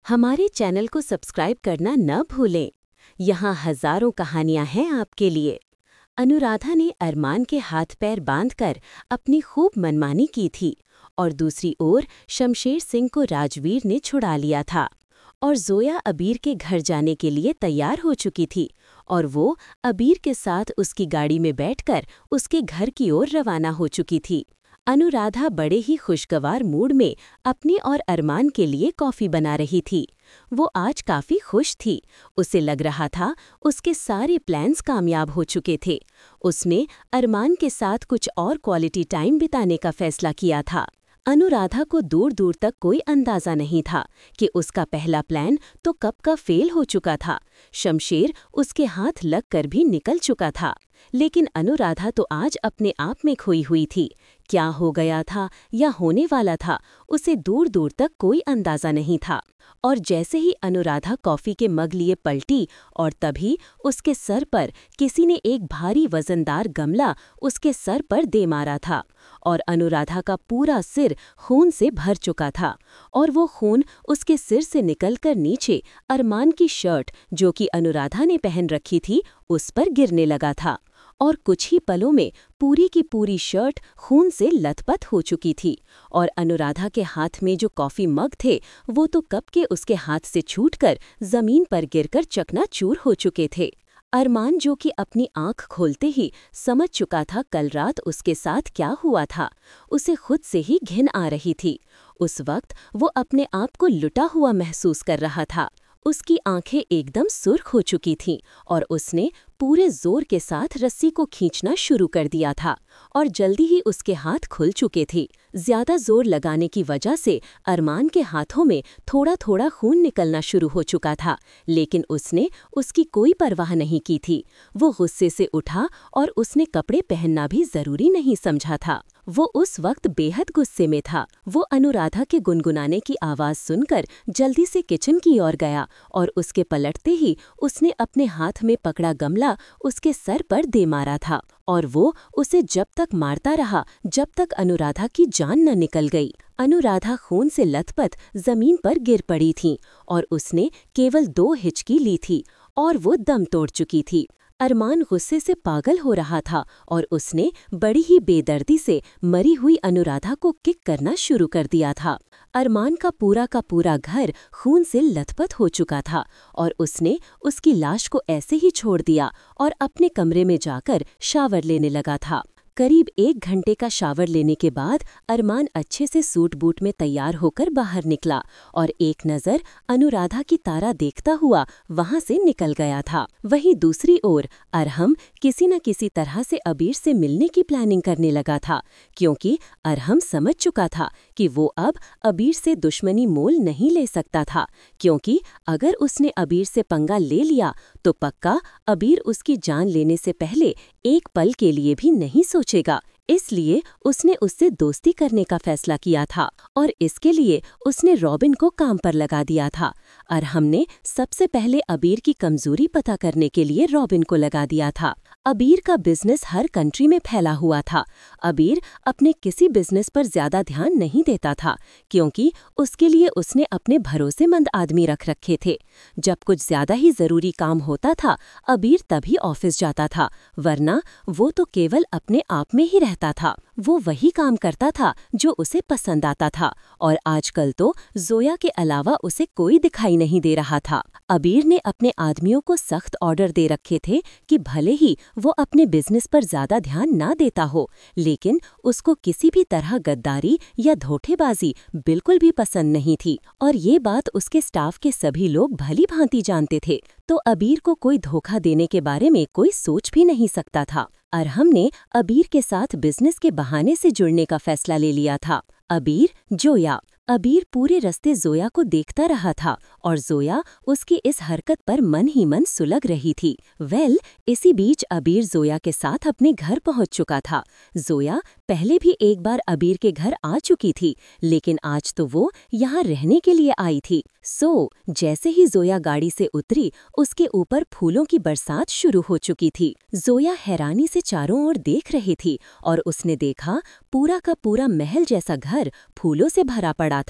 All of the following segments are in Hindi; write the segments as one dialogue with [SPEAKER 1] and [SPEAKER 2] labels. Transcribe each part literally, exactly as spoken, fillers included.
[SPEAKER 1] हमारे चैनल को सब्सक्राइब करना न भूलें। यहाँ हजारों कहानियाँ हैं आपके लिए। अनुराधा ने अरमान के हाथ पैर बांधकर अपनी खूब मनमानी की थी और दूसरी ओर शमशेर सिंह को राजवीर ने छुड़ा लिया था और जोया अबीर के घर जाने के लिए तैयार हो चुकी थी और वो अबीर के साथ उसकी गाड़ी में बैठकर उसके घर की ओर रवाना हो चुकी थी। अनुराधा बड़े ही खुशगवार मूड में अपनी और अरमान के लिए कॉफ़ी बना रही थी। वो आज काफ़ी खुश थी। उसे लग रहा था उसके सारे प्लान्स कामयाब हो चुके थे। उसने अरमान के साथ कुछ और क्वालिटी टाइम बिताने का फैसला किया था। अनुराधा को दूर दूर तक कोई अंदाज़ा नहीं था कि उसका पहला प्लान तो कब का फेल हो चुका था। शमशेर उसके हाथ लगकर भी निकल चुका था, लेकिन अनुराधा तो आज अपने आप में खोई हुई थी। क्या हो गया था या होने वाला था, उसे दूर दूर तक कोई अंदाज़ा नहीं था। और जैसे ही अनुराधा कॉफ़ी के मग लिए पलटी और तभी उसके सर पर किसी ने एक भारी वजनदार गमला उसके सर पर दे मारा था और अनुराधा का पूरा सिर खून से भर चुका था और वो खून उसके सिर से निकलकर नीचे अरमान की शर्ट, जो कि अनुराधा ने पहन रखी थी, उस पर गिरने लगा था और कुछ ही पलों में पूरी की पूरी शर्ट खून से लथपथ हो चुकी थी और अनुराधा के हाथ में जो कॉफ़ी मग थे वो तो कब के उसके हाथ से छूटकर ज़मीन पर गिरकर चकनाचूर हो चुके थे। अरमान, जो कि अपनी आंख खोलते ही समझ चुका था कल रात उसके साथ क्या हुआ था, उसे खुद से ही घिन आ रही थी। उस वक्त वो अपने आप को लुटा हुआ महसूस कर रहा था। उसकी आंखें एकदम सुर्ख हो चुकी थीं और उसने पूरे जोर के साथ रस्सी को खींचना शुरू कर दिया था और जल्दी ही उसके हाथ खुल चुके थे। ज्यादा जोर लगाने की वजह से अरमान के हाथों में थोड़ा थोड़ा खून निकलना शुरू हो चुका था, लेकिन उसने उसकी कोई परवाह नहीं की थी। वो गुस्से से उठा और उसने कपड़े पहनना भी जरूरी नहीं समझा था। वो उस वक्त बेहद गुस्से में था। वो अनुराधा के गुनगुनाने की आवाज़ सुनकर जल्दी से किचन की ओर गया और उसके पलटते ही उसने अपने हाथ में पकड़ा गमला उसके सर पर दे मारा था और वो उसे जब तक मारता रहा जब तक अनुराधा की जान न निकल गई। अनुराधा खून से लथपथ जमीन पर गिर पड़ी थी और उसने केवल दो हिचकी ली थी और वो दम तोड़ चुकी थी। अरमान गुस्से से पागल हो रहा था और उसने बड़ी ही बेदर्दी से मरी हुई अनुराधा को किक करना शुरू कर दिया था। अरमान का पूरा का पूरा घर खून से लथपथ हो चुका था और उसने उसकी लाश को ऐसे ही छोड़ दिया और अपने कमरे में जाकर शावर लेने लगा था। करीब एक घंटे का शावर लेने के बाद अरमान अच्छे से सूट बूट में तैयार होकर बाहर निकला और एक नज़र अनुराधा की तारा देखता हुआ वहां से निकल गया था। वहीं दूसरी ओर अरहम किसी न किसी तरह से अबीर से मिलने की प्लानिंग करने लगा था, क्योंकि अरहम समझ चुका था कि वो अब अबीर से दुश्मनी मोल नहीं ले सकता था, क्योंकि अगर उसने अबीर से पंगा ले लिया तो पक्का अबीर उसकी जान लेने से पहले एक पल के लिए भी नहीं सोचेगा। इसलिए उसने उससे दोस्ती करने का फैसला किया था और इसके लिए उसने रॉबिन को काम पर लगा दिया था। अरहम ने सबसे पहले अबीर की कमजोरी पता करने के लिए रॉबिन को लगा दिया था। अबीर का बिजनेस हर कंट्री में फैला हुआ था। अबीर अपने किसी बिजनेस पर ज्यादा ध्यान नहीं देता था, क्योंकि उसके लिए उसने अपने भरोसेमंद आदमी रख रखे थे। जब कुछ ज्यादा ही जरूरी काम होता था अबीर तभी ऑफिस जाता था, वरना वो तो केवल अपने आप में ही रहता था। वो वही काम करता था जो उसे पसंद आता था और आजकल तो जोया के अलावा उसे कोई दिखाई नहीं दे रहा था। अबीर ने अपने आदमियों को सख्त ऑर्डर दे रखे थे कि भले ही वो अपने बिजनेस पर ज्यादा ध्यान ना देता हो, लेकिन उसको किसी भी तरह गद्दारी या धोखेबाजी बिल्कुल भी पसंद नहीं थी और ये बात उसके स्टाफ के सभी लोग भली भांति जानते थे। तो अबीर को कोई धोखा देने के बारे में कोई सोच भी नहीं सकता था। अरहम ने अबीर के साथ बिजनेस के बहाने से जुड़ने का फैसला ले लिया था। अबीर, जोया। अबीर पूरे रास्ते जोया को देखता रहा था और जोया उसकी इस हरकत पर मन ही मन सुलग रही थी। वेल, इसी बीच अबीर जोया के साथ अपने घर पहुंच चुका था। जोया पहले भी एक बार अबीर के घर आ चुकी थी, लेकिन आज तो वो यहाँ रहने के लिए आई थी। सो जैसे ही जोया गाड़ी से उतरी, उसके ऊपर फूलों की बरसात शुरू हो चुकी थी। जोया हैरानी से चारों ओर देख रही थी और उसने देखा पूरा का पूरा महल जैसा घर फूलों से भरा पड़ा था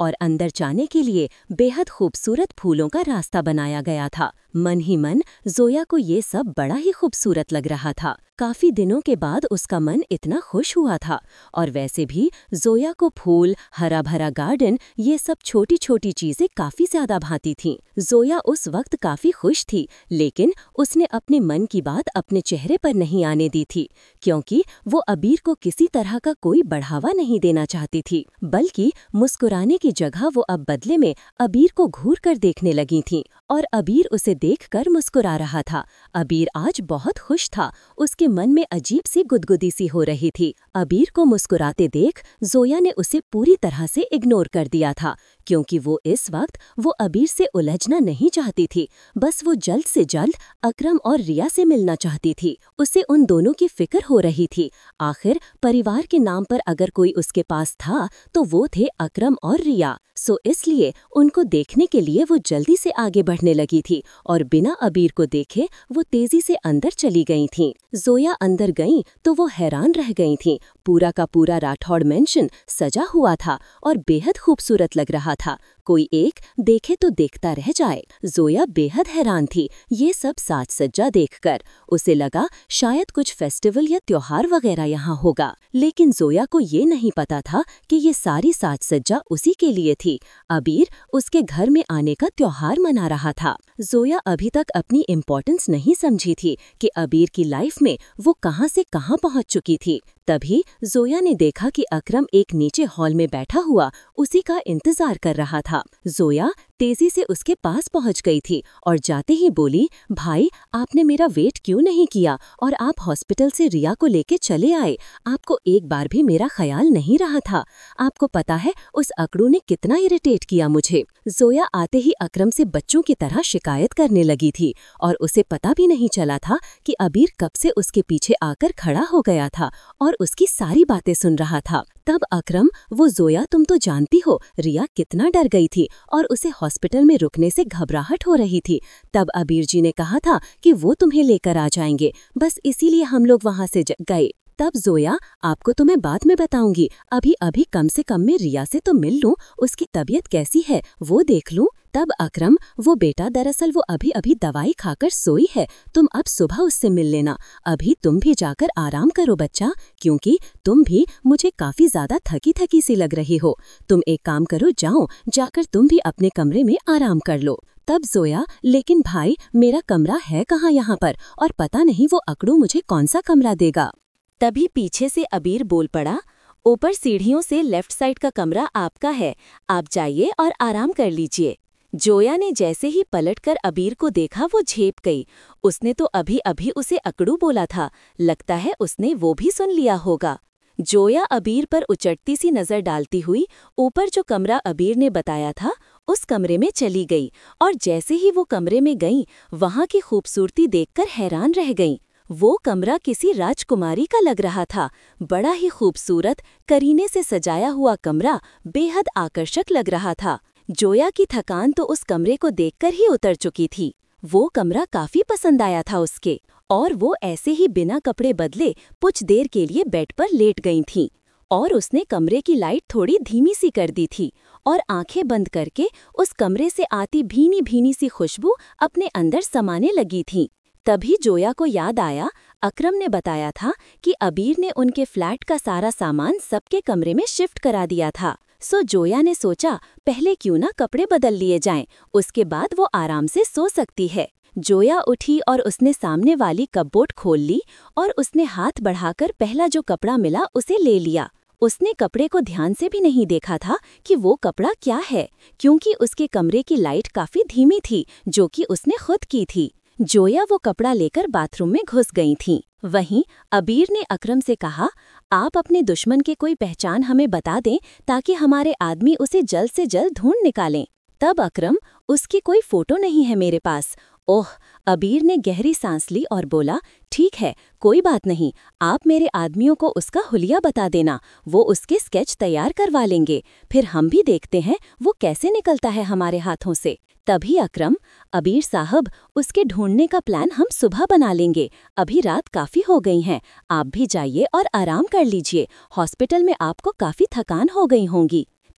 [SPEAKER 1] और अंदर जाने के लिए बेहद खूबसूरत फूलों का रास्ता बनाया गया था। मन ही मन जोया को ये सब बड़ा ही खूबसूरत लग रहा था। काफी दिनों के बाद उसका मन इतना खुश हुआ था। और वैसे भी जोया को फूल, हरा भरा गार्डन, ये सब छोटी छोटी चीजें काफी ज्यादा भाती थीं। जोया उस वक्त काफी खुश थी, लेकिन उसने अपने मन की बात अपने चेहरे पर नहीं आने दी थी, क्योंकि वो अबीर को किसी तरह का कोई बढ़ावा नहीं देना चाहती थी। बल्कि मुस्कुराने की जगह वो अब बदले में अबीर को घूर कर देखने लगी थीं, और अबीर उसे देखकर मुस्कुरा रहा था। अबीर आज बहुत खुश था। उसके मन में अजीब सी गुदगुदी सी हो रही थी। अबीर को मुस्कुराते देख जोया ने उसे पूरी तरह से इग्नोर कर दिया था, क्योंकि वो इस वक्त वो अबीर से उलझना नहीं चाहती थी। बस वो जल्द से जल्द अकरम और रिया से मिलना चाहती थी। उसे उन दोनों की फिक्र हो रही थी। आखिर परिवार के नाम पर अगर कोई उसके पास था तो वो थे अकरम और रिया। सो इसलिए उनको देखने के लिए वो जल्दी से आगे बढ़ने लगी थी, और बिना अबीर को देखे वो तेजी से अंदर चली गई थीं। जोया अंदर गईं तो वो हैरान रह गई थीं। पूरा का पूरा राठौड़ मेंशन सजा हुआ था और बेहद खूबसूरत लग रहा था। कोई एक देखे तो देखता रह जाए। जोया बेहद हैरान थी ये सब साज सज्जा देखकर। उसे लगा शायद कुछ फेस्टिवल या त्योहार वगैरह यहाँ होगा, लेकिन जोया को ये नहीं पता था कि ये सारी साज सज्जा उसी के लिए थी। अबीर उसके घर में आने का त्योहार मना रहा था। जोया अभी तक अपनी इम्पोर्टेंस नहीं समझी थी कि अबीर की लाइफ में वो कहाँ से कहाँ पहुँच चुकी थी। तभी जोया ने देखा कि अकरम एक नीचे हॉल में बैठा हुआ उसी का इंतजार कर रहा था। जोया तेजी से उसके पास पहुंच गई थी और जाते ही बोली, भाई आपने मेरा वेट क्यों नहीं किया और आप हॉस्पिटल से रिया को लेके चले आए। आपको एक बार भी मेरा ख्याल नहीं रहा था। आपको पता है उस अकड़ू ने कितना इरिटेट किया मुझे। जोया आते ही अकरम से बच्चों की तरह शिकायत करने लगी थी, और उसे पता भी नहीं चला था कि अबीर कब से उसके पीछे आकर खड़ा हो गया था और उसकी सारी बातें सुन रहा था। तब अकरम, वो जोया तुम तो जानती हो रिया कितना डर गई थी और उसे हॉस्पिटल में रुकने से घबराहट हो रही थी। तब अबीर जी ने कहा था कि वो तुम्हें लेकर आ जाएंगे, बस इसीलिए हम लोग वहाँ से गए। तब जोया, आपको तो मैं बाद में बताऊंगी, अभी अभी कम से कम मैं रिया से तो मिल लूं, उसकी तबीयत कैसी है वो देख लूं। तब अकरम, वो बेटा दरअसल वो अभी अभी दवाई खाकर सोई है, तुम अब सुबह उससे मिल लेना। अभी तुम भी जाकर आराम करो बच्चा, क्योंकि तुम भी मुझे काफी ज्यादा थकी थकी सी लग रही हो। तुम एक काम करो, जाओ जाकर तुम भी अपने कमरे में आराम कर लो। तब जोया, लेकिन भाई मेरा कमरा है कहाँ यहाँ पर, और पता नहीं वो अकड़ू मुझे कौन सा कमरा देगा। तभी पीछे से अबीर बोल पड़ा, ऊपर सीढ़ियों से लेफ्ट साइड का कमरा आपका है, आप जाइए और आराम कर लीजिए। जोया ने जैसे ही पलटकर अबीर को देखा वो झेप गई। उसने तो अभी अभी उसे अकड़ू बोला था, लगता है उसने वो भी सुन लिया होगा। जोया अबीर पर उचटती सी नजर डालती हुई ऊपर जो कमरा अबीर ने बताया था उस कमरे में चली गई, और जैसे ही वो कमरे में गई वहां की खूबसूरती देखकर हैरान रह गई। वो कमरा किसी राजकुमारी का लग रहा था। बड़ा ही खूबसूरत करीने से सजाया हुआ कमरा बेहद आकर्षक लग रहा था। जोया की थकान तो उस कमरे को देखकर ही उतर चुकी थी। वो कमरा काफी पसंद आया था उसके, और वो ऐसे ही बिना कपड़े बदले कुछ देर के लिए बेड पर लेट गई थीं। और उसने कमरे की लाइट थोड़ी धीमी सी कर दी थी और आंखें बंद करके उस कमरे से आती भीनी भीनी सी खुशबू अपने अंदर समाने लगी थी। तभी जोया को याद आया, अकरम ने बताया था कि अबीर ने उनके फ्लैट का सारा सामान सबके कमरे में शिफ्ट करा दिया था। सो जोया ने सोचा पहले क्यों ना कपड़े बदल लिए जाएं, उसके बाद वो आराम से सो सकती है। जोया उठी और उसने सामने वाली कपबोर्ड खोल ली और उसने हाथ बढ़ाकर पहला जो कपड़ा मिला उसे ले लिया। उसने कपड़े को ध्यान से भी नहीं देखा था कि वो कपड़ा क्या है, क्योंकि उसके कमरे की लाइट काफी धीमी थी जो कि उसने खुद की थी। जोया वो कपड़ा लेकर बाथरूम में घुस गई थीं। वहीं अबीर ने अकरम से कहा, आप अपने दुश्मन के कोई पहचान हमें बता दें ताकि हमारे आदमी उसे जल्द से जल्द ढूंढ निकालें। तब अकरम, उसकी कोई फोटो नहीं है मेरे पास। ओह, अबीर ने गहरी सांस ली और बोला, ठीक है कोई बात नहीं, आप मेरे आदमियों को उसका हुलिया बता देना, वो उसके स्केच तैयार करवा लेंगे, फिर हम भी देखते हैं वो कैसे निकलता है हमारे हाथों से। तभी अकरम, अबीर साहब उसके ढूंढने का प्लान हम सुबह बना लेंगे, अभी रात काफ़ी हो गई हैं, आप भी जाइए और आराम कर लीजिए, हॉस्पिटल में आपको काफ़ी थकान हो गई होंगी।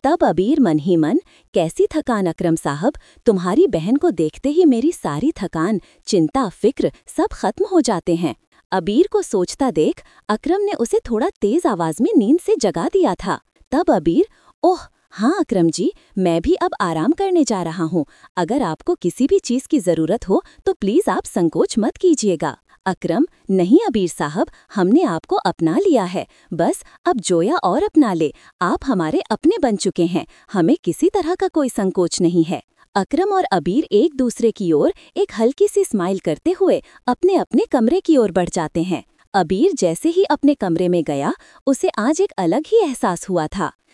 [SPEAKER 1] तब अबीर मन ही मन, कैसी थकान अकरम साहब, तुम्हारी बहन को देखते ही मेरी सारी थकान, चिंता, फिक्र सब खत्म हो जाते हैं। अबीर को सोचता देख अकरम ने उसे थोड़ा तेज आवाज में नींद से जगा दिया था। तब अबीर, ओह हाँ अकरम जी, मैं भी अब आराम करने जा रहा हूँ। अगर आपको किसी भी चीज़ की ज़रूरत हो तो प्लीज़ आप संकोच मत कीजिएगा। अकरम, नहीं अबीर साहब, हमने आपको अपना लिया है, बस अब जोया और अपना ले। आप हमारे अपने बन चुके हैं, हमें किसी तरह का कोई संकोच नहीं है। अकरम और अबीर एक दूसरे की ओर एक हल्की सी स्माइल करते हुए अपने अपने कमरे की ओर बढ़ जाते हैं। अबीर जैसे ही अपने कमरे में गया, उसे आज एक अलग ही एहसास हुआ था।